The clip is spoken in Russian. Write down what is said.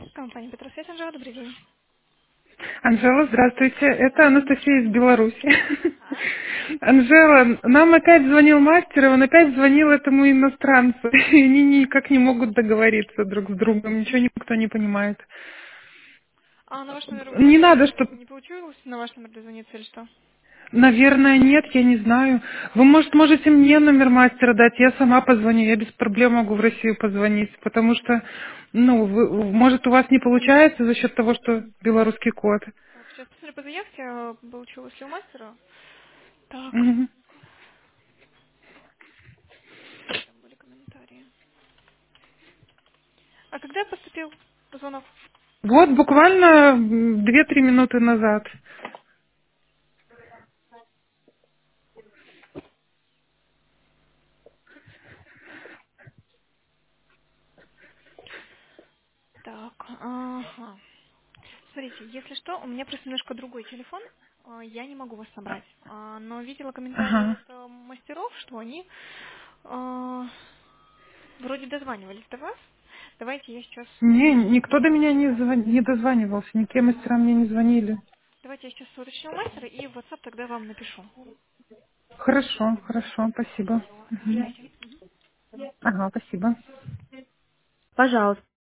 Компания Петросвет, Анжела, добрый день. Анжела, здравствуйте. Это Анастасия из Беларуси. Ага. Анжела, нам опять звонил мастер, и он опять звонил этому иностранцу. И они никак не могут договориться друг с другом. Ничего никто не понимает. А на ваш номер Не надо, уже чтобы... не получилось на ваш номер дозвониться или что? Наверное, нет, я не знаю. Вы, может, можете мне номер мастера дать, я сама позвоню, я без проблем могу в Россию позвонить, потому что, ну, может, у вас не получается за счет того, что белорусский код. Так, сейчас посмотрю по заявке, получилось ли у мастера. Так, Мгм. какие там были комментарии. А когда поступил звонок? Вот буквально 2-3 минуты назад. Так, ага. Смотрите, если что, у меня просто немножко другой телефон, я не могу вас набрать. Но видела комментарии Ага. от мастеров, что они а, вроде дозванивались до вас. Давайте я сейчас Не, никто до меня не дозванивался, никакие мастера мне не звонили. Давайте я сейчас уточню у мастера и в WhatsApp тогда вам напишу. Хорошо, хорошо, спасибо. Все, Мгм. ожидайте. Ага, спасибо. Пожалуйста.